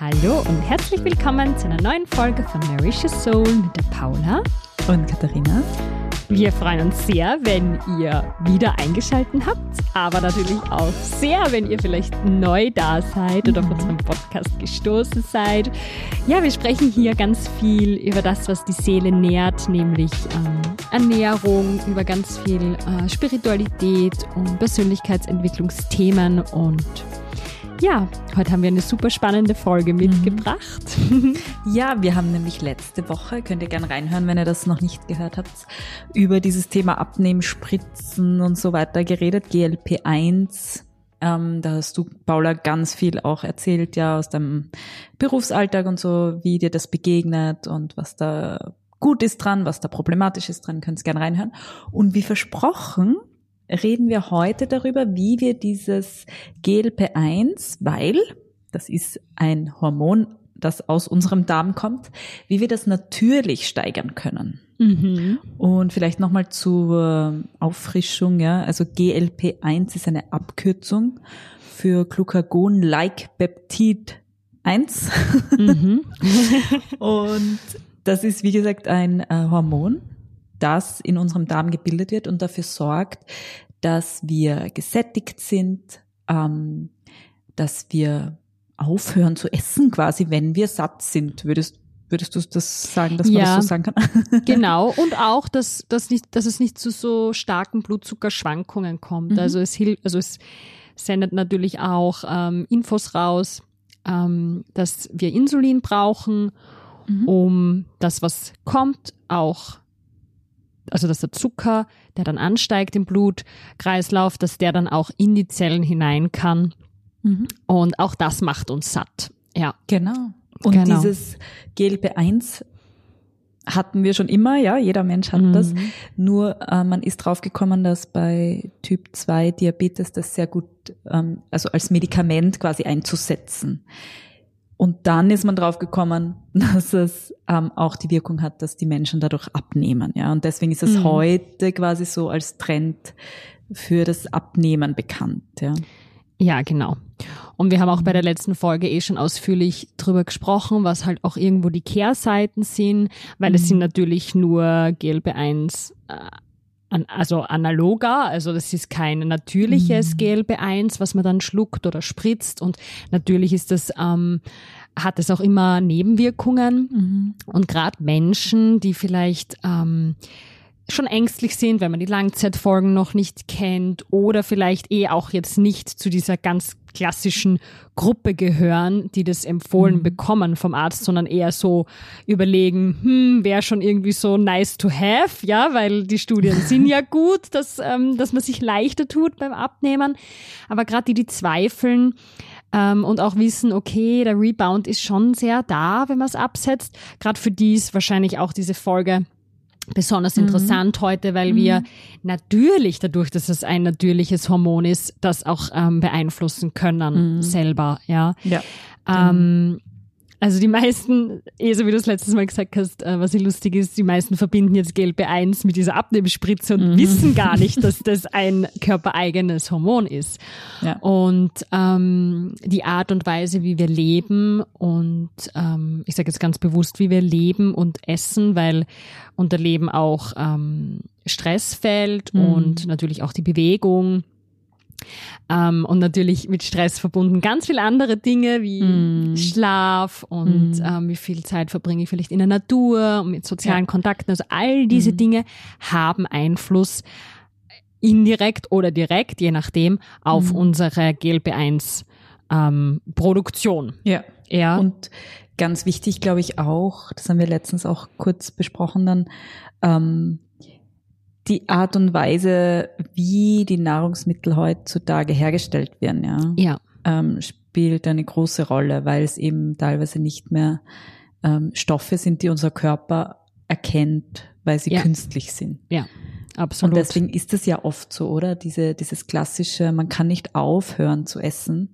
Hallo und herzlich willkommen zu einer neuen Folge von Nourish Your Soul mit der Paula und Katharina. Wir freuen uns sehr, wenn ihr wieder eingeschaltet habt, aber natürlich auch sehr, wenn ihr vielleicht neu da seid oder auf unserem Podcast gestoßen seid. Ja, wir sprechen hier ganz viel über das, was die Seele nährt, nämlich Ernährung, über ganz viel Spiritualität und Persönlichkeitsentwicklungsthemen und ja, heute haben wir eine super spannende Folge mitgebracht. Ja, wir haben nämlich letzte Woche, könnt ihr gerne reinhören, wenn ihr das noch nicht gehört habt, über dieses Thema Abnehmen, Spritzen und so weiter geredet, GLP-1. Da hast du, Paula, ganz viel auch erzählt, ja, aus deinem Berufsalltag und so, wie dir das begegnet und was da gut ist dran, was da problematisch ist dran, könnt ihr gerne reinhören. Und wie versprochen, reden wir heute darüber, wie wir dieses GLP-1, weil das ist ein Hormon, das aus unserem Darm kommt, wie wir das natürlich steigern können. Und vielleicht nochmal zur Auffrischung, ja, also GLP-1 ist eine Abkürzung für Glucagon-like-Peptid 1. Und das ist, wie gesagt, ein Hormon, das in unserem Darm gebildet wird und dafür sorgt, dass wir gesättigt sind, dass wir aufhören zu essen quasi, wenn wir satt sind. Würdest du das sagen, dass man das so sagen kann? Genau, und auch, dass es nicht zu so starken Blutzuckerschwankungen kommt. Also es sendet natürlich auch Infos raus, dass wir Insulin brauchen, um das, was kommt, auch, also dass der Zucker, der dann ansteigt im Blutkreislauf, dass der dann auch in die Zellen hinein kann. Und auch das macht uns satt. Ja, genau. Und dieses GLP-1 hatten wir schon immer, ja, jeder Mensch hat das. Nur man ist draufgekommen, dass bei Typ 2 Diabetes das sehr gut, also als Medikament quasi einzusetzen. Und dann ist man draufgekommen, dass es auch die Wirkung hat, dass die Menschen dadurch abnehmen. Ja, und deswegen ist es heute quasi so als Trend für das Abnehmen bekannt. Ja, ja, genau. Und wir haben auch bei der letzten Folge schon ausführlich drüber gesprochen, was halt auch irgendwo die Kehrseiten sind, weil es sind natürlich nur GLP-1 also analoger, also das ist kein natürliches GLP-1, was man dann schluckt oder spritzt und natürlich ist das, hat es auch immer Nebenwirkungen und gerade Menschen, die vielleicht schon ängstlich sind, wenn man die Langzeitfolgen noch nicht kennt oder vielleicht auch jetzt nicht zu dieser ganz klassischen Gruppe gehören, die das empfohlen bekommen vom Arzt, sondern eher so überlegen, wäre schon irgendwie so nice to have, ja, weil die Studien sind ja gut, dass man sich leichter tut beim Abnehmen. Aber gerade die zweifeln und auch wissen, okay, der Rebound ist schon sehr da, wenn man es absetzt. Gerade für die ist wahrscheinlich auch diese Folge besonders interessant heute, weil wir natürlich dadurch, dass es ein natürliches Hormon ist, das auch beeinflussen können selber, ja. Also die meisten, so wie du es letztes Mal gesagt hast, was lustig ist, die meisten verbinden jetzt GLP-1 mit dieser Abnehmspritze und wissen gar nicht, dass das ein körpereigenes Hormon ist. Ja. Und die Art und Weise, wie wir leben und ich sage jetzt ganz bewusst, wie wir leben und essen, weil unter Leben auch Stress fällt und natürlich auch die Bewegung. Und natürlich mit Stress verbunden ganz viele andere Dinge wie Schlaf und wie viel Zeit verbringe ich vielleicht in der Natur und mit sozialen Kontakten. Also all diese Dinge haben Einfluss indirekt oder direkt, je nachdem, auf unsere GLP-1 Produktion. Ja. Und ganz wichtig, glaube ich auch, das haben wir letztens auch kurz besprochen dann, die Art und Weise, wie die Nahrungsmittel heutzutage hergestellt werden, spielt eine große Rolle, weil es eben teilweise nicht mehr Stoffe sind, die unser Körper erkennt, weil sie künstlich sind. Ja, absolut. Und deswegen ist es ja oft so, oder? Dieses klassische, man kann nicht aufhören zu essen,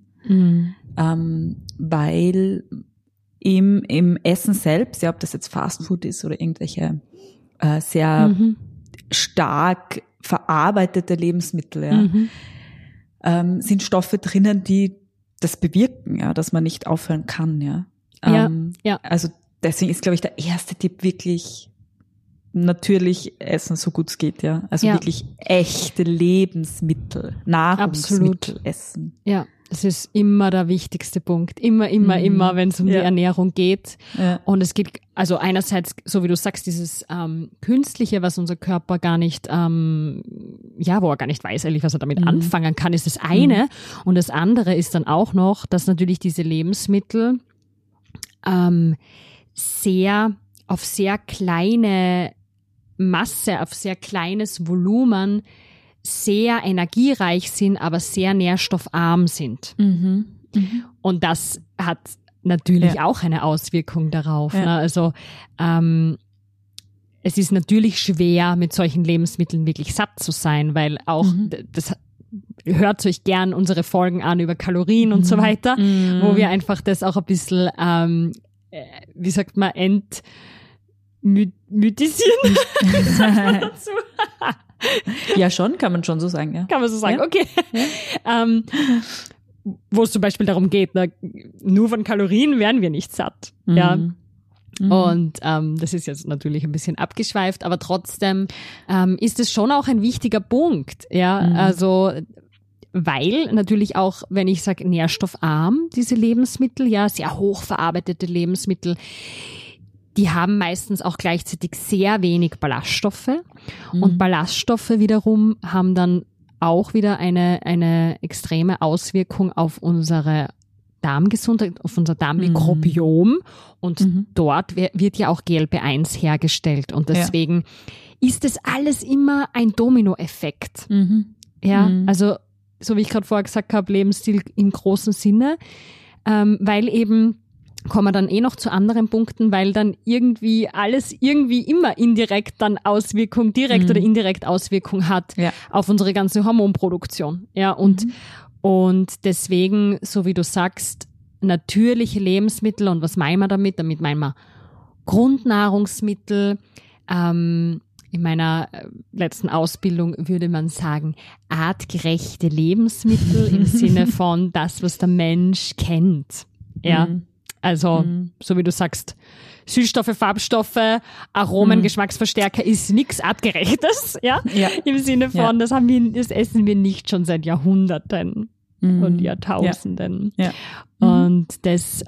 weil im Essen selbst, ja, ob das jetzt Fastfood ist oder irgendwelche sehr stark verarbeitete Lebensmittel, sind Stoffe drinnen, die das bewirken, ja, dass man nicht aufhören kann, ja. Ja. Also deswegen ist, glaube ich, der erste Tipp wirklich natürlich essen, so gut es geht, ja. Also wirklich echte Lebensmittel, Nahrungsmittel essen. Ja, das ist immer der wichtigste Punkt. Immer, wenn es um die Ernährung geht. Ja. Und es geht, also einerseits, so wie du sagst, dieses Künstliche, was unser Körper gar nicht, wo er gar nicht weiß, ehrlich, was er damit anfangen kann, ist das eine. Und das andere ist dann auch noch, dass natürlich diese Lebensmittel auf sehr kleine Masse, auf sehr kleines Volumen sehr energiereich sind, aber sehr nährstoffarm sind. Und das hat natürlich auch eine Auswirkung darauf. Ja. Ne? Also es ist natürlich schwer, mit solchen Lebensmitteln wirklich satt zu sein, weil auch das hört euch gern unsere Folgen an über Kalorien und so weiter, wo wir einfach das auch ein bisschen, wie sagt man, mythisieren. dazu. Ja, schon, kann man schon so sagen, ja. Kann man so sagen, okay. Wo es zum Beispiel darum geht, nur von Kalorien werden wir nicht satt. Ja. Und das ist jetzt natürlich ein bisschen abgeschweift, aber trotzdem ist es schon auch ein wichtiger Punkt. Ja, also weil natürlich auch, wenn ich sage nährstoffarm, diese Lebensmittel, ja, sehr hochverarbeitete Lebensmittel, die haben meistens auch gleichzeitig sehr wenig Ballaststoffe. Und Ballaststoffe wiederum haben dann auch wieder eine extreme Auswirkung auf unsere Darmgesundheit, auf unser Darmmikrobiom. Und dort wird ja auch GLP-1 hergestellt. Und deswegen ist das alles immer ein Dominoeffekt. Ja, also so wie ich gerade vorher gesagt habe, Lebensstil im großen Sinne, weil eben kommen wir dann noch zu anderen Punkten, weil dann irgendwie alles irgendwie immer indirekt dann Auswirkung, direkt oder indirekt Auswirkung hat auf unsere ganze Hormonproduktion. Ja, und deswegen, so wie du sagst, natürliche Lebensmittel, und was meinen wir damit? Damit meinen wir Grundnahrungsmittel. In meiner letzten Ausbildung würde man sagen, artgerechte Lebensmittel im Sinne von das, was der Mensch kennt. Ja. Also, so wie du sagst, Süßstoffe, Farbstoffe, Aromen, Geschmacksverstärker ist nichts Artgerechtes, ja? Im Sinne von, das essen wir nicht schon seit Jahrhunderten und Jahrtausenden. Ja. Und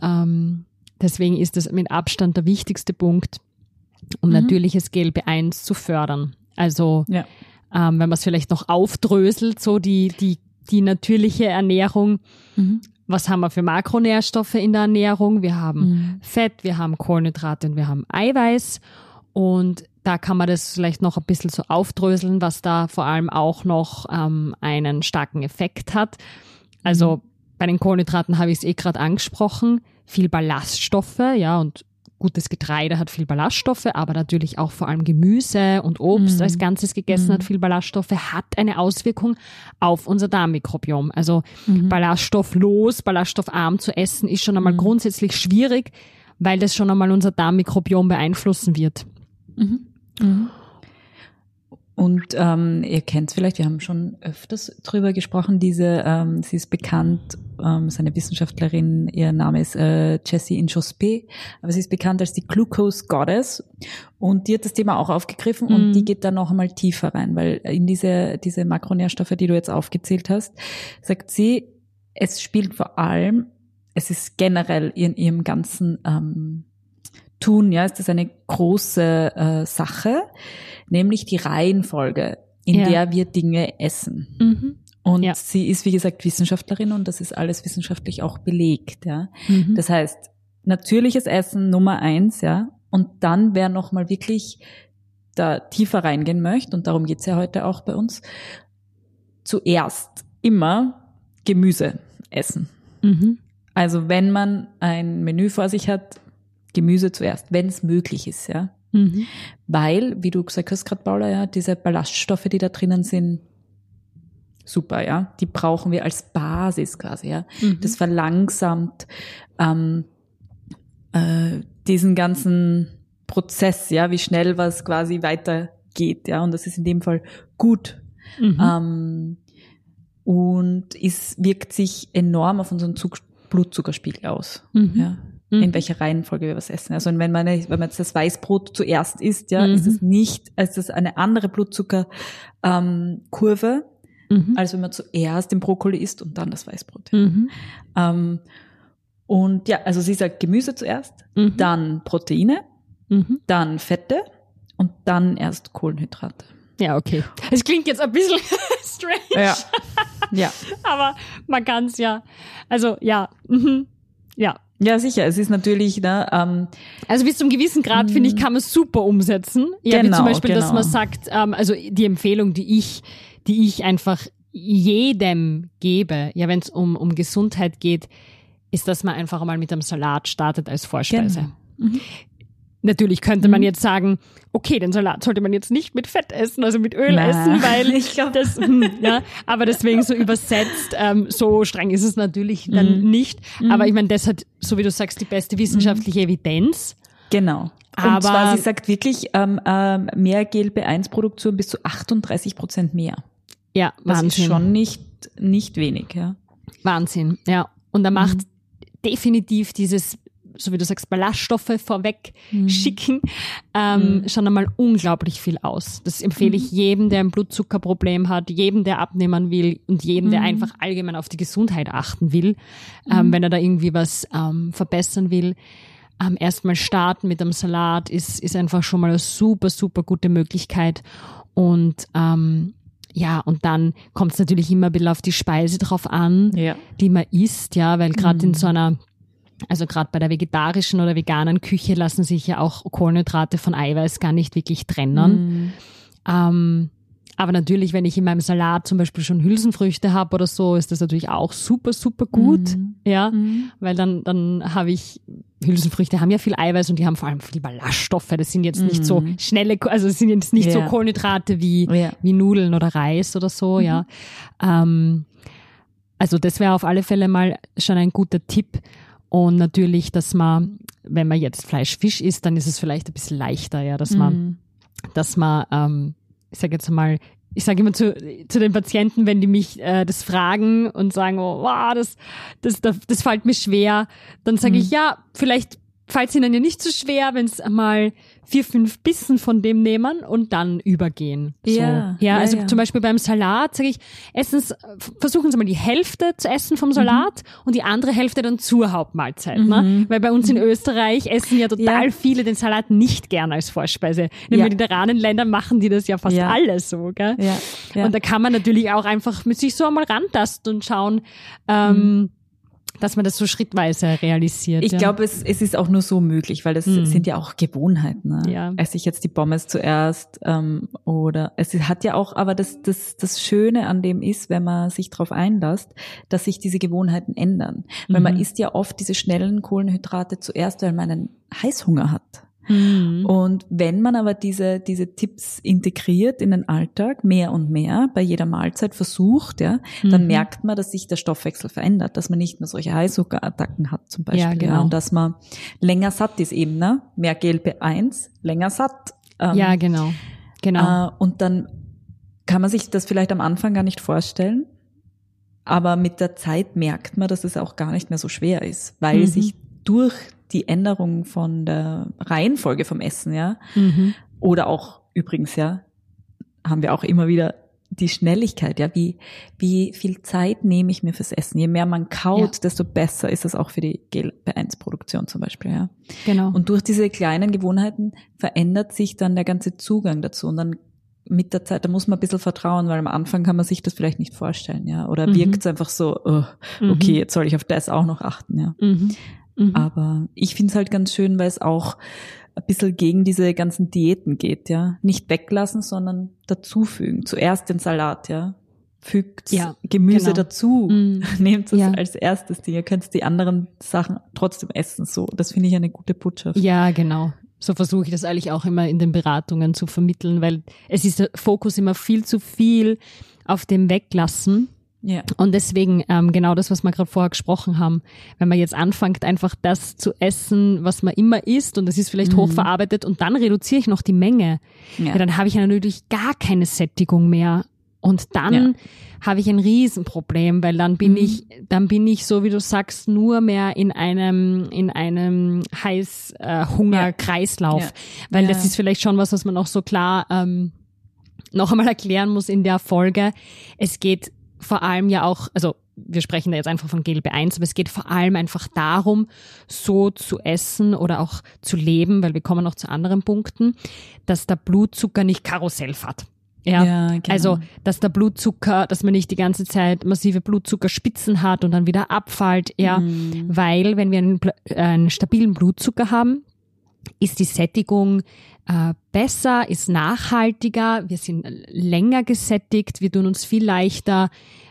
deswegen ist das mit Abstand der wichtigste Punkt, um natürliches GLP-1 zu fördern. Also, wenn man es vielleicht noch aufdröselt, so die natürliche Ernährung, was haben wir für Makronährstoffe in der Ernährung? Wir haben Fett, wir haben Kohlenhydrate und wir haben Eiweiß. Und da kann man das vielleicht noch ein bisschen so aufdröseln, was da vor allem auch noch einen starken Effekt hat. Also bei den Kohlenhydraten habe ich es gerade angesprochen. Viel Ballaststoffe, ja, und gutes Getreide hat viel Ballaststoffe, aber natürlich auch vor allem Gemüse und Obst als Ganzes gegessen hat viel Ballaststoffe, hat eine Auswirkung auf unser Darmmikrobiom. Also ballaststofflos, ballaststoffarm zu essen ist schon einmal grundsätzlich schwierig, weil das schon einmal unser Darmmikrobiom beeinflussen wird. Und ihr kennt vielleicht, wir haben schon öfters drüber gesprochen, sie ist bekannt, ist eine Wissenschaftlerin, ihr Name ist Jessie Inchauspé, aber sie ist bekannt als die Glucose Goddess, und die hat das Thema auch aufgegriffen und die geht da noch einmal tiefer rein, weil in diese Makronährstoffe, die du jetzt aufgezählt hast, sagt sie, es spielt vor allem, es ist generell in ihrem ganzen Tun, ja, ist das eine große Sache, nämlich die Reihenfolge, in der wir Dinge essen. Und sie ist, wie gesagt, Wissenschaftlerin, und das ist alles wissenschaftlich auch belegt, ja. Das heißt, natürliches Essen Nummer 1, ja. Und dann, wer nochmal wirklich da tiefer reingehen möchte, und darum geht's ja heute auch bei uns, zuerst immer Gemüse essen. Also wenn man ein Menü vor sich hat, Gemüse zuerst, wenn es möglich ist, ja. Weil, wie du gesagt hast gerade, Paula, ja, diese Ballaststoffe, die da drinnen sind, super, ja. Die brauchen wir als Basis quasi, ja. Das verlangsamt diesen ganzen Prozess, ja, wie schnell was quasi weitergeht, ja. Und das ist in dem Fall gut. Und wirkt sich enorm auf unseren Blutzuckerspiegel aus, ja. in welcher Reihenfolge wir was essen. Also wenn man jetzt das Weißbrot zuerst isst, ja, ist es eine andere Blutzuckerkurve, als wenn man zuerst den Brokkoli isst und dann das Weißbrot. Und ja, also sie sagt Gemüse zuerst, dann Proteine, dann Fette und dann erst Kohlenhydrate. Ja, okay. Es klingt jetzt ein bisschen strange. Ja. Aber man kann es ja, also ja, ja. Ja, sicher. Es ist natürlich, also bis zum gewissen Grad, finde ich, kann man es super umsetzen. Ja, wie zum Beispiel, dass man sagt, also die Empfehlung, die ich einfach jedem gebe, ja, wenn es um Gesundheit geht, ist, dass man einfach mal mit einem Salat startet als Vorspeise. Genau. Natürlich könnte man jetzt sagen, okay, den Salat sollte man jetzt nicht mit Fett essen, also mit Öl essen, weil ich glaube, das, ja, aber deswegen so übersetzt, so streng ist es natürlich dann nicht. Aber ich meine, das hat, so wie du sagst, die beste wissenschaftliche Evidenz. Genau. Aber und zwar, sie sagt wirklich, mehr GLP-1-Produktion bis zu 38% mehr. Ja, Wahnsinn. Das ist schon nicht wenig, ja. Wahnsinn, ja. Und da macht definitiv dieses, so wie du sagst, Ballaststoffe vorweg schicken, schon einmal unglaublich viel aus. Das empfehle ich jedem, der ein Blutzuckerproblem hat, jedem, der abnehmen will und jedem, der einfach allgemein auf die Gesundheit achten will, wenn er da irgendwie was verbessern will. Erstmal starten mit einem Salat ist einfach schon mal eine super, super gute Möglichkeit. Und ja, und dann kommt es natürlich immer ein bisschen auf die Speise drauf an, die man isst, ja, weil gerade in so einer, also gerade bei der vegetarischen oder veganen Küche lassen sich ja auch Kohlenhydrate von Eiweiß gar nicht wirklich trennen. Aber natürlich, wenn ich in meinem Salat zum Beispiel schon Hülsenfrüchte habe oder so, ist das natürlich auch super, super gut, ja, weil dann habe ich, Hülsenfrüchte haben ja viel Eiweiß und die haben vor allem viel Ballaststoffe. Das sind jetzt nicht so schnelle, also es sind jetzt nicht so Kohlenhydrate wie Nudeln oder Reis oder so, ja. Also das wäre auf alle Fälle mal schon ein guter Tipp. Und natürlich, dass man, wenn man jetzt Fleisch, Fisch isst, dann ist es vielleicht ein bisschen leichter, ja, dass man, ich sage immer zu den Patienten, wenn die mich das fragen und sagen, oh, wow, das fällt mir schwer, dann sage ich, ja, vielleicht fällt es ihnen ja nicht so schwer, wenn es einmal 4-5 Bissen von dem nehmen und dann übergehen. So. Also zum Beispiel beim Salat sage ich, versuchen Sie mal die Hälfte zu essen vom Salat und die andere Hälfte dann zur Hauptmahlzeit. Ne? Weil bei uns in Österreich essen ja total viele den Salat nicht gern als Vorspeise. In den mediterranen Ländern machen die das ja fast alle so. Gell? Und da kann man natürlich auch einfach mit sich so einmal rantasten und schauen, dass man das so schrittweise realisiert. Ich glaube, es ist auch nur so möglich, weil das sind ja auch Gewohnheiten. Ne? Ja. Esse ich jetzt die Pommes zuerst oder es hat ja auch, aber das Schöne an dem ist, wenn man sich darauf einlässt, dass sich diese Gewohnheiten ändern. Weil man isst ja oft diese schnellen Kohlenhydrate zuerst, weil man einen Heißhunger hat. Und wenn man aber diese Tipps integriert in den Alltag, mehr und mehr, bei jeder Mahlzeit versucht, dann merkt man, dass sich der Stoffwechsel verändert, dass man nicht mehr solche Heißhungerattacken hat zum Beispiel. Ja, genau. Und dass man länger satt ist eben, ne? Mehr GLP-1, länger satt. Ja, genau. Und dann kann man sich das vielleicht am Anfang gar nicht vorstellen, aber mit der Zeit merkt man, dass es auch gar nicht mehr so schwer ist, weil sich durch die Änderung von der Reihenfolge vom Essen, oder auch übrigens, haben wir auch immer wieder die Schnelligkeit, wie viel Zeit nehme ich mir fürs Essen? Je mehr man kaut, desto besser ist es auch für die GLP-1-Produktion zum Beispiel, Genau. Und durch diese kleinen Gewohnheiten verändert sich dann der ganze Zugang dazu und dann mit der Zeit, da muss man ein bisschen vertrauen, weil am Anfang kann man sich das vielleicht nicht vorstellen, oder wirkt es einfach so, okay, jetzt soll ich auf das auch noch achten, Aber ich finde es halt ganz schön, weil es auch ein bisschen gegen diese ganzen Diäten geht, Nicht weglassen, sondern dazufügen. Zuerst den Salat, Fügt Gemüse dazu. Nehmt es als erstes Ding. Ihr könnt die anderen Sachen trotzdem essen, so. Das finde ich eine gute Botschaft. Ja, genau. So versuche ich das eigentlich auch immer in den Beratungen zu vermitteln, weil es ist der Fokus immer viel zu viel auf dem Weglassen. Ja. Und deswegen genau das, was wir gerade vorher gesprochen haben, wenn man jetzt anfängt, einfach das zu essen, was man immer isst und das ist vielleicht hochverarbeitet und dann reduziere ich noch die Menge, dann habe ich ja natürlich gar keine Sättigung mehr Und dann habe ich ein Riesenproblem, weil dann bin ich, so wie du sagst, nur mehr in einem Heißhunger-Kreislauf. Weil das ist vielleicht schon was man auch so klar noch einmal erklären muss in der Folge. Es geht vor allem ja auch, also wir sprechen da jetzt einfach von GLP-1, aber es geht vor allem einfach darum, so zu essen oder auch zu leben, weil wir kommen noch zu anderen Punkten, dass der Blutzucker nicht Karussell fährt. Ja, genau. Also, dass der Blutzucker, dass man nicht die ganze Zeit massive Blutzuckerspitzen hat und dann wieder abfällt, weil wenn wir einen stabilen Blutzucker haben, ist die Sättigung besser, ist nachhaltiger, wir sind länger gesättigt, wir tun uns viel leichter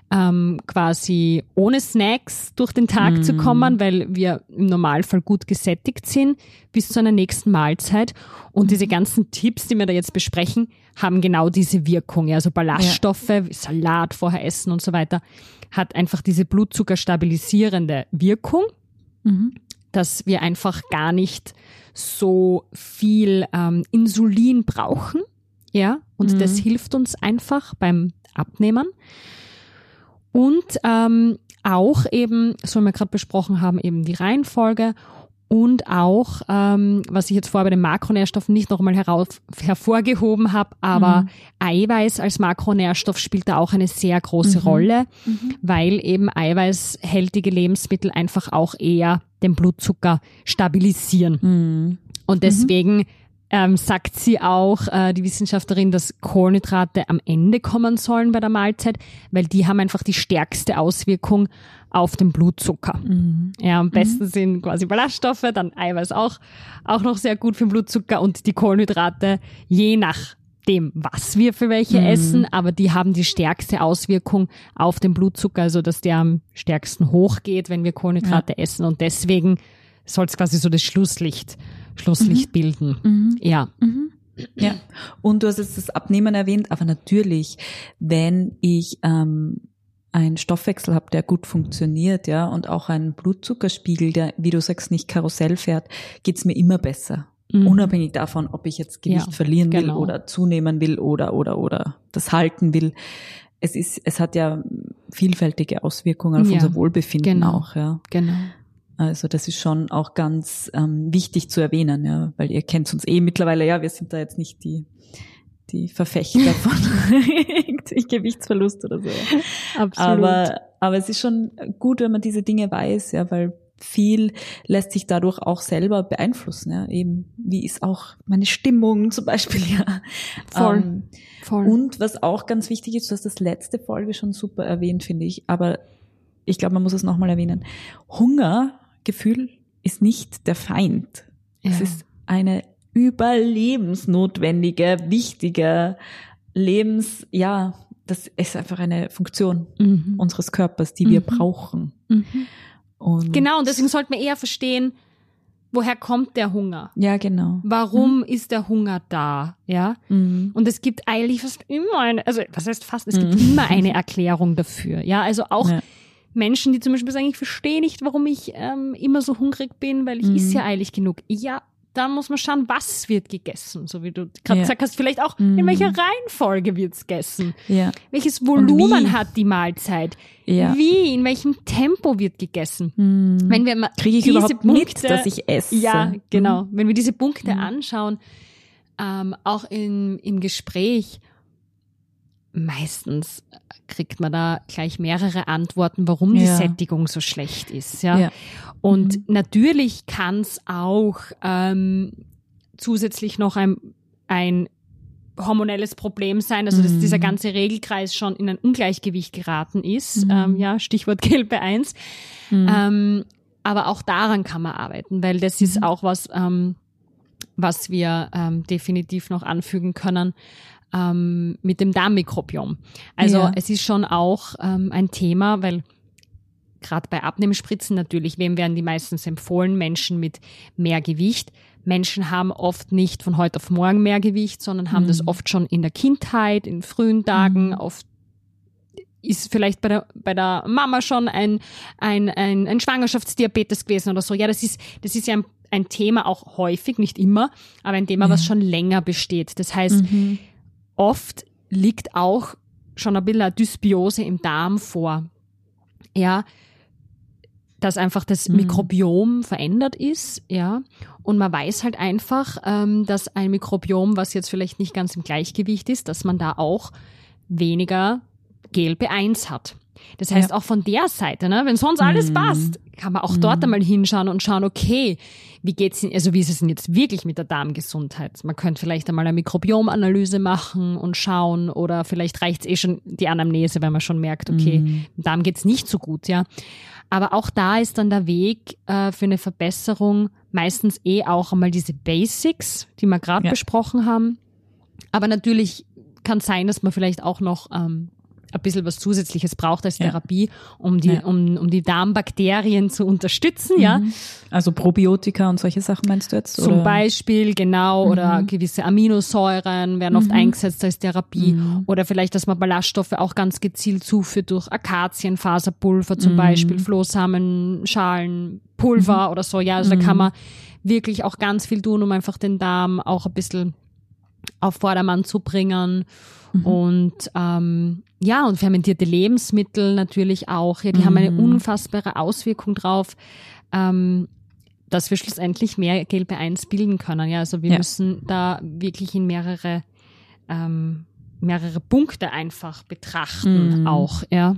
quasi ohne Snacks durch den Tag zu kommen, weil wir im Normalfall gut gesättigt sind bis zu einer nächsten Mahlzeit. Und diese ganzen Tipps, die wir da jetzt besprechen, haben genau diese Wirkung. Ja, also Ballaststoffe, wie Salat vorher essen und so weiter, hat einfach diese blutzuckerstabilisierende Wirkung, dass wir einfach gar nicht so viel Insulin brauchen. Ja, und das hilft uns einfach beim Abnehmen. Und auch eben, so wie wir gerade besprochen haben, eben die Reihenfolge und auch, was ich jetzt vorher bei den Makronährstoffen nicht nochmal hervorgehoben habe, aber Eiweiß als Makronährstoff spielt da auch eine sehr große Rolle, weil eben eiweißhaltige Lebensmittel einfach auch eher den Blutzucker stabilisieren. Und deswegen sagt sie auch, die Wissenschaftlerin, dass Kohlenhydrate am Ende kommen sollen bei der Mahlzeit, weil die haben einfach die stärkste Auswirkung auf den Blutzucker. Ja, am besten sind quasi Ballaststoffe, dann Eiweiß auch noch sehr gut für den Blutzucker und die Kohlenhydrate, je nachdem, was wir für welche essen, aber die haben die stärkste Auswirkung auf den Blutzucker, also dass der am stärksten hochgeht, wenn wir Kohlenhydrate essen und deswegen soll es quasi so das Schlusslicht bilden. Ja. Ja. Und du hast jetzt das Abnehmen erwähnt, aber natürlich, wenn ich einen Stoffwechsel habe, der gut funktioniert, ja, und auch einen Blutzuckerspiegel, der, wie du sagst, nicht Karussell fährt, geht's mir immer besser. Unabhängig davon, ob ich jetzt Gewicht verlieren will oder zunehmen will oder das halten will. Es hat ja vielfältige Auswirkungen auf unser Wohlbefinden auch, ja. Genau. Also das ist schon auch ganz wichtig zu erwähnen, ja, weil ihr kennt uns mittlerweile, ja, wir sind da jetzt nicht die Verfechter von Gewichtsverlust oder so. Absolut. Aber es ist schon gut, wenn man diese Dinge weiß, ja, weil viel lässt sich dadurch auch selber beeinflussen, ja, eben wie ist auch meine Stimmung zum Beispiel, ja. Voll. Und was auch ganz wichtig ist, du hast das letzte Folge schon super erwähnt, finde ich, aber ich glaube, man muss es nochmal erwähnen. Hungergefühl ist nicht der Feind. Ja. Es ist eine überlebensnotwendige, wichtige das ist einfach eine Funktion unseres Körpers, die wir brauchen. Und genau, und deswegen sollten wir eher verstehen, woher kommt der Hunger? Ja, genau. Warum ist der Hunger da? Ja. Und es gibt eigentlich fast immer es gibt immer eine Erklärung dafür. Ja, also auch Menschen, die zum Beispiel sagen, ich verstehe nicht, warum ich immer so hungrig bin, weil ich esse ja eilig genug. Ja, dann muss man schauen, was wird gegessen, so wie du gerade gesagt hast, vielleicht auch, in welcher Reihenfolge wird's gegessen, welches Volumen hat die Mahlzeit, wie, in welchem Tempo wird gegessen. Wenn wir mal kriege ich überhaupt mit, dass ich esse. Ja, genau. Wenn wir diese Punkte anschauen, auch im Gespräch, meistens kriegt man da gleich mehrere Antworten, warum die Sättigung so schlecht ist. Ja. Und natürlich kann es auch zusätzlich noch ein hormonelles Problem sein, also dass dieser ganze Regelkreis schon in ein Ungleichgewicht geraten ist. Stichwort GLP-1. Aber auch daran kann man arbeiten, weil das ist auch was wir definitiv noch anfügen können. Mit dem Darmmikrobiom. Also es ist schon auch ein Thema, weil gerade bei Abnehmspritzen natürlich, wem werden die meistens empfohlen? Menschen mit mehr Gewicht. Menschen haben oft nicht von heute auf morgen mehr Gewicht, sondern haben das oft schon in der Kindheit, in frühen Tagen. Oft ist vielleicht bei der Mama schon ein Schwangerschaftsdiabetes gewesen oder so. Ja, das ist ja ein Thema auch häufig, nicht immer, aber ein Thema, was schon länger besteht. Das heißt, oft liegt auch schon ein bisschen eine Dysbiose im Darm vor. Ja, dass einfach das Mikrobiom verändert ist, ja. Und man weiß halt einfach, dass ein Mikrobiom, was jetzt vielleicht nicht ganz im Gleichgewicht ist, dass man da auch weniger GLP-1 hat. Das heißt, auch von der Seite, ne, wenn sonst alles passt, kann man auch dort einmal hinschauen und schauen, okay, wie geht's denn, also wie ist es denn jetzt wirklich mit der Darmgesundheit? Man könnte vielleicht einmal eine Mikrobiomanalyse machen und schauen, oder vielleicht reicht's schon die Anamnese, wenn man schon merkt, okay, dem Darm geht's nicht so gut, ja. Aber auch da ist dann der Weg für eine Verbesserung meistens auch einmal diese Basics, die wir gerade besprochen haben. Aber natürlich kann es sein, dass man vielleicht auch noch ein bisschen was Zusätzliches braucht als Therapie, um die Darmbakterien zu unterstützen, ja. Also Probiotika und solche Sachen meinst du jetzt? Zum oder? Beispiel, genau, oder gewisse Aminosäuren werden oft eingesetzt als Therapie, oder vielleicht, dass man Ballaststoffe auch ganz gezielt zuführt durch Akazienfaserpulver zum Beispiel, Flohsamenschalen, Pulver oder so, ja, also da kann man wirklich auch ganz viel tun, um einfach den Darm auch ein bisschen auf Vordermann zu bringen. Und und fermentierte Lebensmittel natürlich auch. Ja, die haben eine unfassbare Auswirkung drauf, dass wir schlussendlich mehr GLP-1 bilden können. Ja, also wir müssen da wirklich in mehrere Punkte einfach betrachten auch. Ja.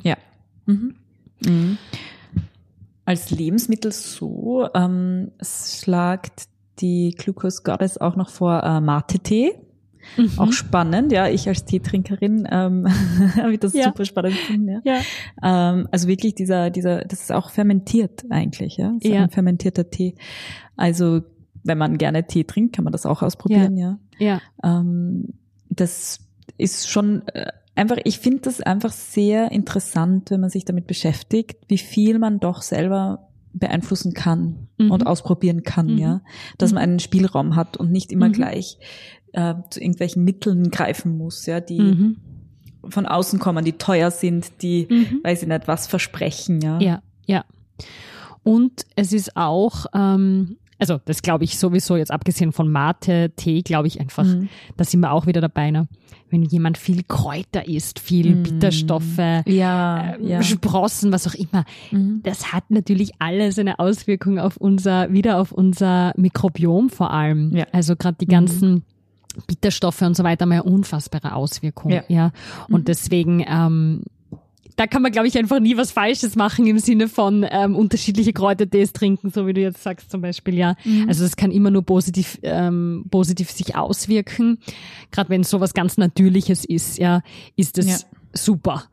Als Lebensmittel so schlagt die Glucose Goddess auch noch vor Mate-Tee. Auch spannend, ja. Ich als Teetrinkerin habe das super spannend gefunden. Ja. Also wirklich das ist auch fermentiert eigentlich, ja. Das ist ein fermentierter Tee. Also wenn man gerne Tee trinkt, kann man das auch ausprobieren, ja. Das ist schon einfach, ich finde das einfach sehr interessant, wenn man sich damit beschäftigt, wie viel man doch selber beeinflussen kann und ausprobieren kann, ja. Dass man einen Spielraum hat und nicht immer gleich zu irgendwelchen Mitteln greifen muss, ja, die von außen kommen, die teuer sind, die, weiß ich nicht, was versprechen, ja. Ja. Und es ist auch, also das glaube ich sowieso, jetzt abgesehen von Mate, Tee, glaube ich einfach, da sind wir auch wieder dabei, ne? Wenn jemand viel Kräuter isst, viel Bitterstoffe, Sprossen, was auch immer, das hat natürlich alles eine Auswirkung auf unser Mikrobiom vor allem. Ja. Also gerade die ganzen Bitterstoffe und so weiter haben ja unfassbare Auswirkungen. Ja. Und deswegen, da kann man, glaube ich, einfach nie was Falsches machen im Sinne von unterschiedliche Kräutertees trinken, so wie du jetzt sagst zum Beispiel, ja. Also das kann immer nur positiv sich auswirken. Gerade wenn es so was ganz Natürliches ist, ja, ist das super.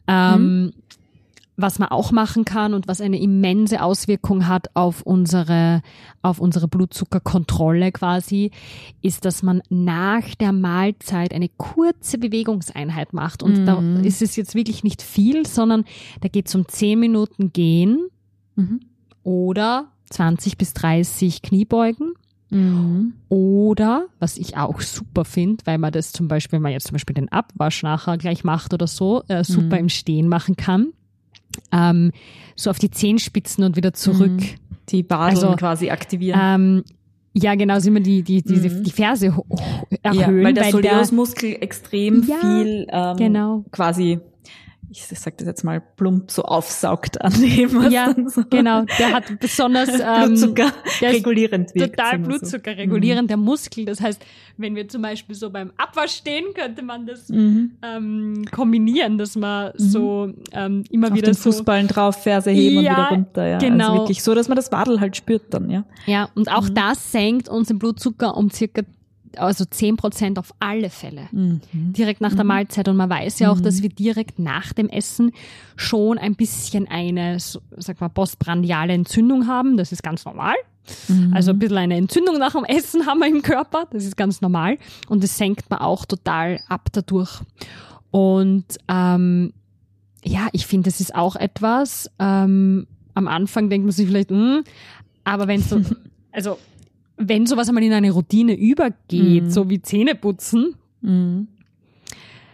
Was man auch machen kann und was eine immense Auswirkung hat auf unsere Blutzuckerkontrolle quasi, ist, dass man nach der Mahlzeit eine kurze Bewegungseinheit macht. Und da ist es jetzt wirklich nicht viel, sondern da geht es um 10 Minuten Gehen oder 20 bis 30 Kniebeugen. Oder, was ich auch super finde, weil man das zum Beispiel, wenn man jetzt zum Beispiel den Abwasch nachher gleich macht oder so, super im Stehen machen kann. So auf die Zehenspitzen und wieder zurück. Die Wadeln quasi aktivieren. Ja, genau, so immer die Ferse erhöhen. Ja, weil der Soleusmuskel extrem viel quasi, ich sag das jetzt mal plump, so aufsaugt an dem, was dann so genau, der hat besonders Blutzucker regulierend wirkt. Total Blutzucker regulierend, der Muskel. Das heißt, wenn wir zum Beispiel so beim Abwasch stehen, könnte man das kombinieren, dass man so immer auf wieder den so Fußballen drauf, Ferse heben und wieder runter. Ja. Genau. Also wirklich so, dass man das Wadel halt spürt dann, ja. Ja, und auch das senkt unseren Blutzucker um circa 10% auf alle Fälle. Direkt nach der Mahlzeit. Und man weiß ja auch, dass wir direkt nach dem Essen schon ein bisschen eine, sag mal, postprandiale Entzündung haben. Das ist ganz normal. Also ein bisschen eine Entzündung nach dem Essen haben wir im Körper. Das ist ganz normal. Und das senkt man auch total ab dadurch. Und ich finde, das ist auch etwas, am Anfang denkt man sich vielleicht, aber wenn so, also wenn sowas einmal in eine Routine übergeht, so wie Zähneputzen,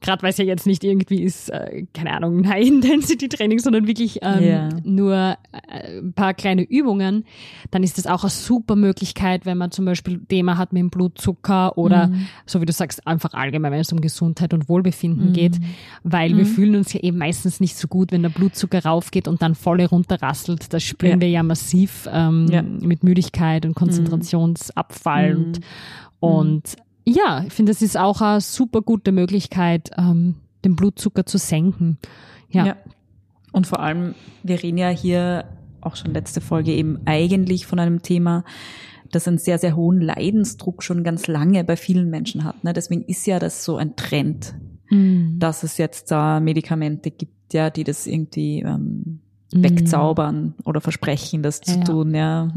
gerade weil es ja jetzt nicht irgendwie ist, keine Ahnung, High-Intensity-Training, sondern wirklich nur ein paar kleine Übungen, dann ist das auch eine super Möglichkeit, wenn man zum Beispiel Thema hat mit dem Blutzucker oder, so wie du sagst, einfach allgemein, wenn es um Gesundheit und Wohlbefinden geht, weil wir fühlen uns ja eben meistens nicht so gut, wenn der Blutzucker raufgeht und dann voll runterrasselt. Das spüren wir ja massiv mit Müdigkeit und Konzentrationsabfall und ja, ich finde, das ist auch eine super gute Möglichkeit, den Blutzucker zu senken. Ja. Und vor allem, wir reden ja hier auch schon letzte Folge eben eigentlich von einem Thema, das einen sehr, sehr hohen Leidensdruck schon ganz lange bei vielen Menschen hat. Ne? Deswegen ist ja das so ein Trend, dass es jetzt da Medikamente gibt, ja, die das irgendwie wegzaubern oder versprechen, das zu tun. Ja.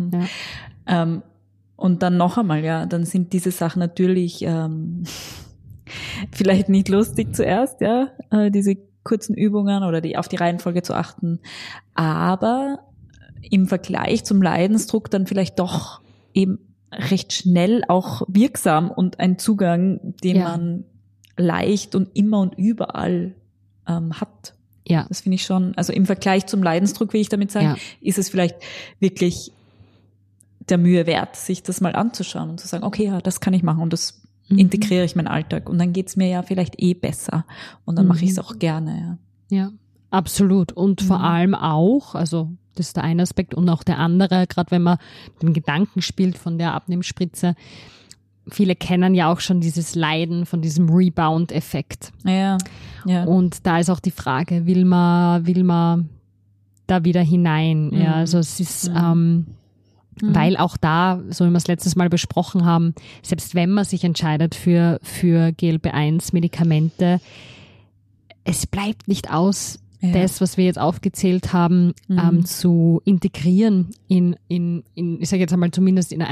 Und dann noch einmal, dann sind diese Sachen natürlich vielleicht nicht lustig zuerst, diese kurzen Übungen oder auf die Reihenfolge zu achten, aber im Vergleich zum Leidensdruck dann vielleicht doch eben recht schnell auch wirksam und ein Zugang, den man leicht und immer und überall hat. Ja. Das finde ich schon, also im Vergleich zum Leidensdruck, will ich damit sagen, ist es vielleicht wirklich der Mühe wert, sich das mal anzuschauen und zu sagen, okay, ja, das kann ich machen und das integriere ich in meinen Alltag und dann geht's mir ja vielleicht besser und dann mache ich es auch gerne. Ja, absolut. Und vor allem auch, also das ist der eine Aspekt und auch der andere, gerade wenn man den Gedanken spielt von der Abnehmspritze, viele kennen ja auch schon dieses Leiden von diesem Rebound-Effekt. Ja. Und da ist auch die Frage, will man da wieder hinein? Ja, also es ist weil auch da, so wie wir es letztes Mal besprochen haben, selbst wenn man sich entscheidet für GLP-1-Medikamente, es bleibt nicht aus, das, was wir jetzt aufgezählt haben, zu integrieren in ich sage jetzt einmal zumindest in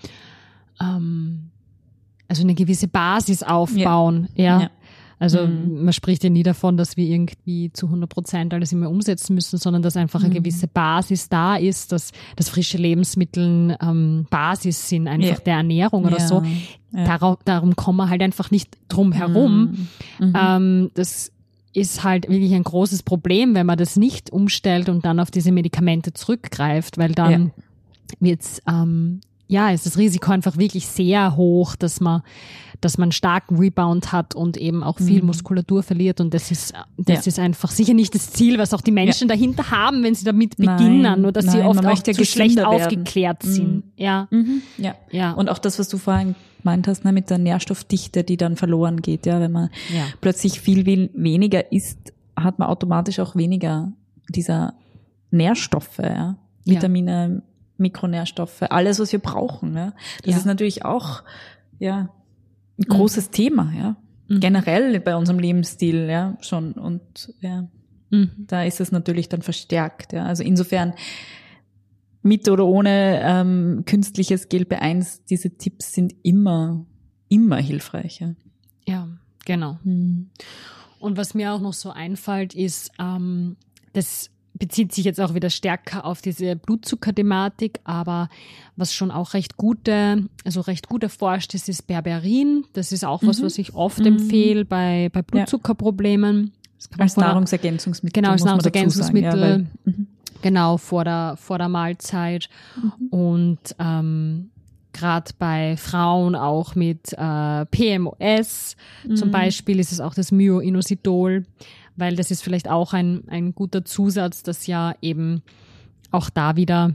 also eine gewisse Basis aufbauen, Also man spricht ja nie davon, dass wir irgendwie zu 100% alles immer umsetzen müssen, sondern dass einfach eine gewisse Basis da ist, dass frische Lebensmittel Basis sind, einfach der Ernährung oder so. Ja. Darum kommen wir halt einfach nicht drum herum. Das ist halt wirklich ein großes Problem, wenn man das nicht umstellt und dann auf diese Medikamente zurückgreift, weil dann wird's ist das Risiko einfach wirklich sehr hoch, dass man einen starken Rebound hat und eben auch viel Muskulatur verliert und das ist einfach sicher nicht das Ziel, was auch die Menschen dahinter haben, wenn sie damit beginnen, nur dass sie oft auch zu schlecht aufgeklärt sind. Ja. Und auch das, was du vorhin gemeint hast, mit der Nährstoffdichte, die dann verloren geht, wenn man plötzlich viel weniger isst, hat man automatisch auch weniger dieser Nährstoffe, Vitamine, Mikronährstoffe, alles, was wir brauchen. Das ist natürlich auch ein großes Thema, generell bei unserem Lebensstil, schon. Und da ist es natürlich dann verstärkt. Also insofern mit oder ohne künstliches GLP-1, diese Tipps sind immer hilfreich. Ja, genau. Und was mir auch noch so einfällt, ist, das bezieht sich jetzt auch wieder stärker auf diese Blutzuckerthematik, aber was schon auch recht gut erforscht ist, ist Berberin. Das ist auch was ich oft empfehle bei Blutzuckerproblemen. Als Nahrungsergänzungsmittel. Genau, als Nahrungsergänzungsmittel. Genau, vor der Mahlzeit. Und gerade bei Frauen auch mit PMOS zum Beispiel ist es auch das Myo-Inositol, weil das ist vielleicht auch ein guter Zusatz, dass ja eben auch da wieder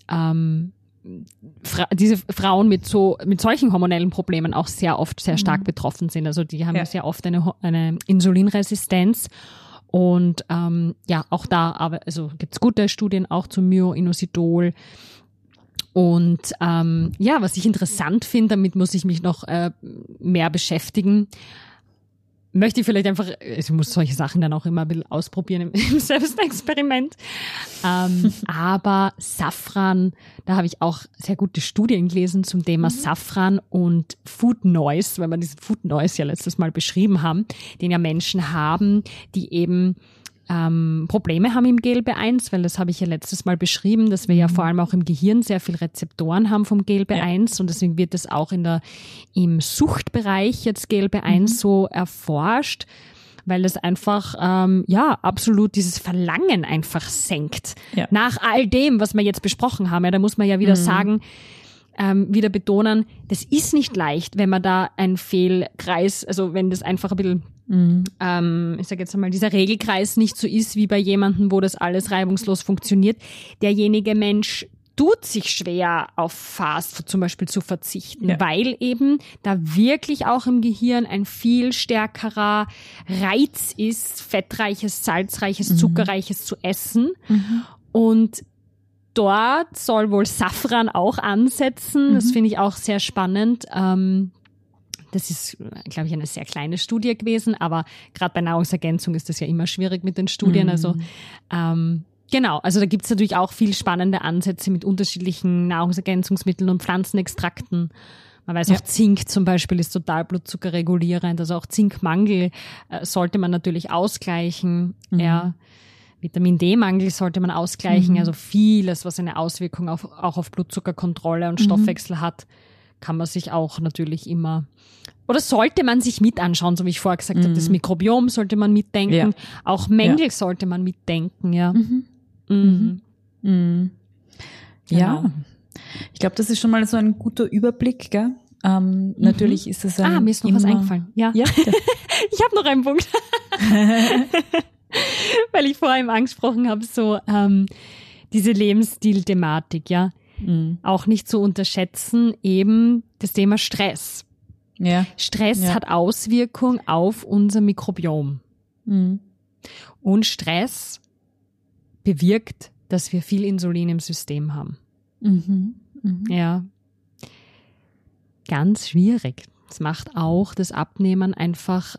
diese Frauen mit solchen hormonellen Problemen auch sehr oft sehr stark betroffen sind. Also die haben sehr oft eine Insulinresistenz und auch da also gibt's gute Studien auch zum Myo-Inositol. Und was ich interessant finde, damit muss ich mich noch mehr beschäftigen, möchte ich vielleicht einfach, ich muss solche Sachen dann auch immer ein bisschen ausprobieren im Selbstexperiment. Aber Safran, da habe ich auch sehr gute Studien gelesen zum Thema Safran und Food Noise, weil wir diesen Food Noise ja letztes Mal beschrieben haben, den ja Menschen haben, die eben Probleme haben im GLP-1, weil das habe ich ja letztes Mal beschrieben, dass wir ja vor allem auch im Gehirn sehr viel Rezeptoren haben vom GLP-1 und deswegen wird das auch im Suchtbereich jetzt GLP-1 so erforscht. weil es einfach, absolut dieses Verlangen einfach senkt. Ja. Nach all dem, was wir jetzt besprochen haben. Ja, da muss man ja wieder sagen, wieder betonen, das ist nicht leicht, wenn man da einen Fehlkreis, also wenn das einfach ein bisschen, ich sage jetzt einmal, dieser Regelkreis nicht so ist wie bei jemandem, wo das alles reibungslos funktioniert. Derjenige Mensch tut sich schwer, auf Fastfood zum Beispiel zu verzichten, weil eben da wirklich auch im Gehirn ein viel stärkerer Reiz ist, fettreiches, salzreiches, zuckerreiches zu essen. Und dort soll wohl Safran auch ansetzen. Das finde ich auch sehr spannend. Das ist, glaube ich, eine sehr kleine Studie gewesen, aber gerade bei Nahrungsergänzung ist das ja immer schwierig mit den Studien. Also genau, also da gibt es natürlich auch viel spannende Ansätze mit unterschiedlichen Nahrungsergänzungsmitteln und Pflanzenextrakten. Man weiß auch, Zink zum Beispiel ist total blutzuckerregulierend. Also auch Zinkmangel sollte man natürlich ausgleichen. Ja. Vitamin D-Mangel sollte man ausgleichen. Also vieles, was eine Auswirkung auch auf Blutzuckerkontrolle und Stoffwechsel hat, kann man sich auch natürlich immer, oder sollte man sich mit anschauen, so wie ich vorher gesagt habe. Das Mikrobiom sollte man mitdenken. Auch Mängel sollte man mitdenken. Ja. Ja, ich glaube, das ist schon mal so ein guter Überblick, gell? Natürlich ist es mir ist noch was eingefallen. Ja. Ich habe noch einen Punkt. Weil ich vorhin angesprochen habe, so diese Lebensstil-Thematik, ja. Auch nicht zu unterschätzen, eben das Thema Stress. Ja. Stress hat Auswirkungen auf unser Mikrobiom. Und Stress bewirkt, dass wir viel Insulin im System haben. Ja. Ganz schwierig. Das macht auch das Abnehmen einfach,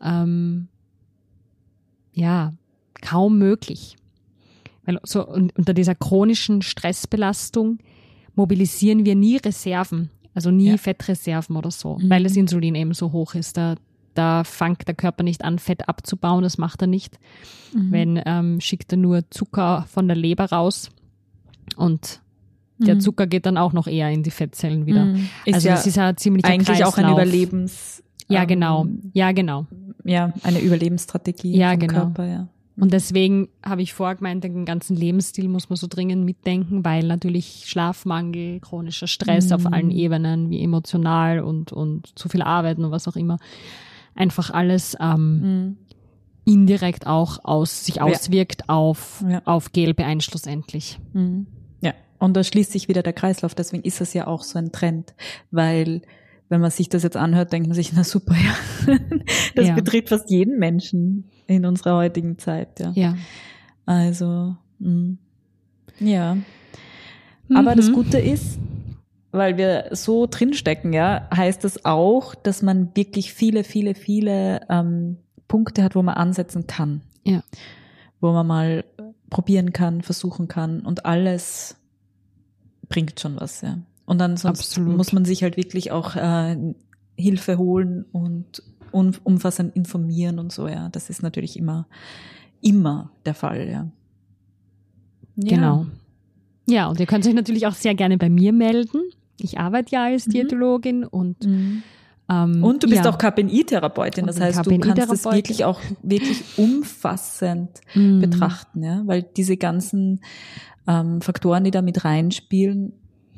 kaum möglich. Weil so unter dieser chronischen Stressbelastung mobilisieren wir nie Reserven, also nie Fettreserven oder so, weil das Insulin eben so hoch ist. Da fängt der Körper nicht an, Fett abzubauen, das macht er nicht. Wenn schickt er nur Zucker von der Leber raus und der Zucker geht dann auch noch eher in die Fettzellen wieder. Also das ist ja ziemlich eigentlich auch ein Überlebens... Ja, genau. Ja, eine Überlebensstrategie vom Körper, ja. Und deswegen habe ich vorgemeint, den ganzen Lebensstil muss man so dringend mitdenken, weil natürlich Schlafmangel, chronischer Stress auf allen Ebenen, wie emotional und zu viel Arbeiten und was auch immer, einfach alles indirekt auch sich auswirkt auf GLP-1 schlussendlich. Ja, und da schließt sich wieder der Kreislauf, deswegen ist es ja auch so ein Trend, weil wenn man sich das jetzt anhört, denkt man sich, na super, ja. Das betrifft fast jeden Menschen in unserer heutigen Zeit, ja. Also, ja. Aber das Gute ist, weil wir so drinstecken, ja, heißt das auch, dass man wirklich viele, viele, viele Punkte hat, wo man ansetzen kann. Ja. Wo man mal probieren kann, versuchen kann und alles bringt schon was, ja. Und dann sonst muss man sich halt wirklich auch Hilfe holen und umfassend informieren und so, ja. Das ist natürlich immer der Fall, ja. Genau. Ja, und ihr könnt euch natürlich auch sehr gerne bei mir melden. Ich arbeite ja als Diätologin und du bist auch KPNI-Therapeutin, das heißt, du kannst es wirklich umfassend betrachten, ja, weil diese ganzen Faktoren, die da mit reinspielen,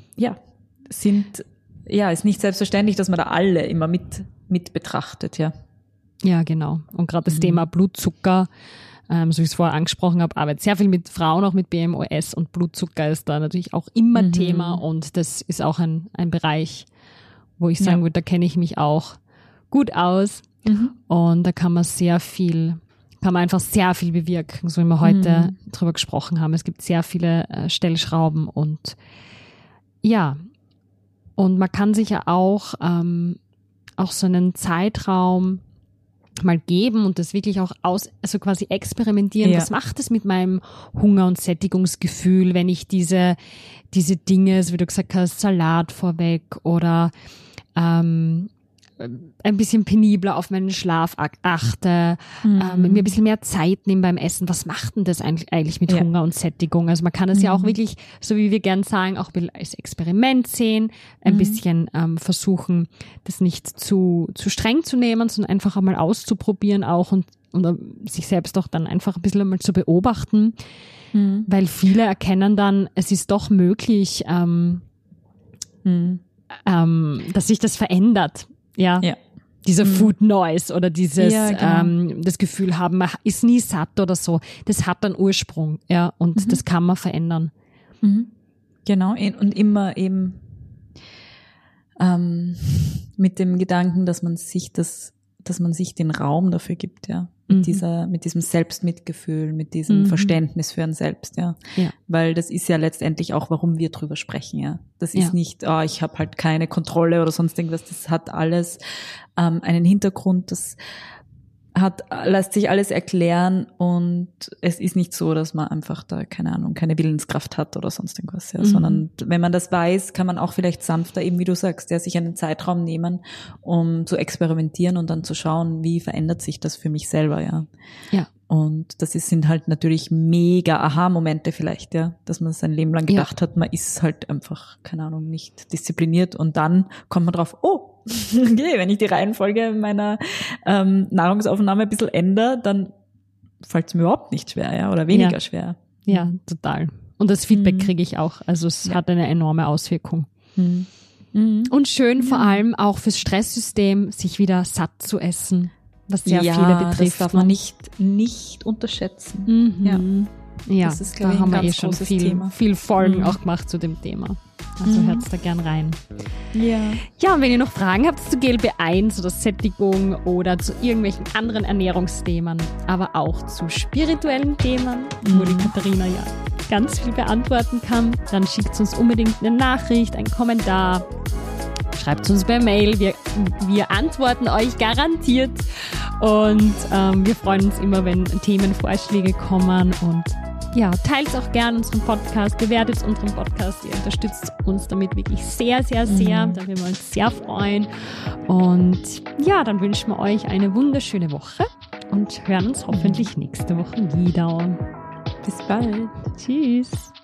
ist nicht selbstverständlich, dass man da alle immer mit betrachtet, ja. Ja, genau. Und gerade das Thema Blutzucker, so wie ich es vorher angesprochen habe, arbeitet sehr viel mit Frauen, auch mit BMOS, und Blutzucker ist da natürlich auch immer Thema, und das ist auch ein Bereich, wo ich sagen würde, da kenne ich mich auch gut aus, und da kann man einfach sehr viel bewirken, so wie wir heute drüber gesprochen haben. Es gibt sehr viele Stellschrauben und und man kann sich ja auch so einen Zeitraum mal geben und das wirklich auch also quasi experimentieren. Was macht es mit meinem Hunger- und Sättigungsgefühl, wenn ich diese Dinge, so wie du gesagt hast, Salat vorweg oder ein bisschen penibler auf meinen Schlaf achte, mir ein bisschen mehr Zeit nehme beim Essen. Was macht denn das eigentlich mit Hunger und Sättigung? Also man kann es ja auch wirklich, so wie wir gern sagen, auch als Experiment sehen, ein bisschen versuchen, das nicht zu streng zu nehmen, sondern einfach einmal auszuprobieren auch und sich selbst auch dann einfach ein bisschen einmal zu beobachten, weil viele erkennen dann, es ist doch möglich, dass sich das verändert. Ja. Dieser Food Noise oder dieses das Gefühl haben, man ist nie satt oder so. Das hat einen Ursprung, ja, und das kann man verändern. Genau, und immer eben mit dem Gedanken, dass man sich den Raum dafür gibt, ja. Mit diesem Selbstmitgefühl, mit diesem Verständnis für ein Selbst, ja. Weil das ist ja letztendlich auch, warum wir drüber sprechen, ja. Das ist nicht, ich habe halt keine Kontrolle oder sonst irgendwas. Das hat alles einen Hintergrund, das lässt sich alles erklären und es ist nicht so, dass man einfach da, keine Ahnung, keine Willenskraft hat oder sonst irgendwas, ja, sondern wenn man das weiß, kann man auch vielleicht sanfter, eben wie du sagst, ja, sich einen Zeitraum nehmen, um zu experimentieren und dann zu schauen, wie verändert sich das für mich selber, ja. Und sind halt natürlich mega Aha-Momente vielleicht, ja, dass man sein Leben lang gedacht hat, man ist halt einfach, keine Ahnung, nicht diszipliniert und dann kommt man drauf, okay, wenn ich die Reihenfolge meiner Nahrungsaufnahme ein bisschen ändere, dann fällt es mir überhaupt nicht schwer, ja, oder weniger schwer. Ja, total. Und das Feedback kriege ich auch, also es hat eine enorme Auswirkung. Und schön vor allem auch fürs Stresssystem, sich wieder satt zu essen. Was sehr viele betrifft. Das darf man nicht unterschätzen. Ja, das ist, da haben wir schon Thema. viel Folgen auch gemacht zu dem Thema. Also hört's da gern rein. Ja, und wenn ihr noch Fragen habt zu GLP-1 oder Sättigung oder zu irgendwelchen anderen Ernährungsthemen, aber auch zu spirituellen Themen, wo die Katharina ja ganz viel beantworten kann, dann schickt uns unbedingt eine Nachricht, einen Kommentar. Schreibt uns per Mail, wir antworten euch garantiert und wir freuen uns immer, wenn Themenvorschläge kommen und ja, teilt auch gerne unseren Podcast, bewertet unseren Podcast, ihr unterstützt uns damit wirklich sehr, sehr, sehr, da würden wir uns sehr freuen und ja, dann wünschen wir euch eine wunderschöne Woche und hören uns hoffentlich nächste Woche wieder. Bis bald. Tschüss.